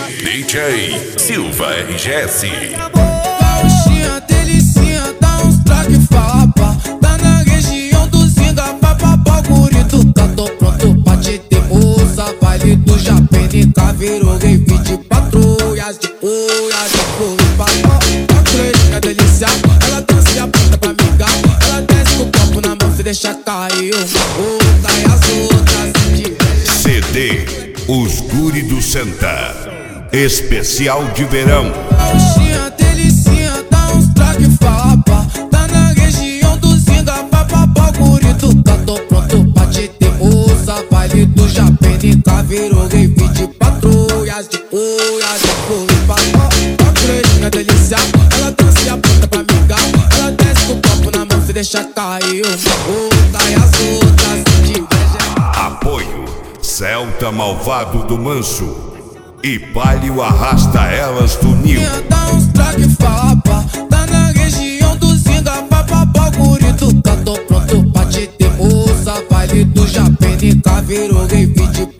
DJ Silva RGS. Gauchinha, delicinha, dá uns traque fapa. Tá na região do Zinga, papapá, gurito. Tá tô pronto pra te ter moça. Baile do Japenica, virou rave de patrulhas. De olhas, de pulo, papá. A crente, delícia, ela dança e aponta pra amiga. Ela desce com o copo na mão, se deixa cair uma boca e as outras se divertem. CD Os Guri do Santa, especial de verão. Gauchinha, delicinha, dá uns traque fapa. Tá na região do Zinga, papapá, gurito. Tá tô pronto pra te ter moça. Baile do Japenica, virou rave de patrulhas. De olhas, de pulo, papá. A cretinha, delícia, ela dança e aponta pra amiga. Ela desce com o copo na mão, se deixa cair uma boca e as outras se divertem. Apoio Celta Malvado do Manso e Palio Arrasta Elas do Nil. Dá uns traque fapa. Tá na região do Zinga, papapá, gurito. Tá tô pronto pra te ter moça. Baile do Japenica, virou rave de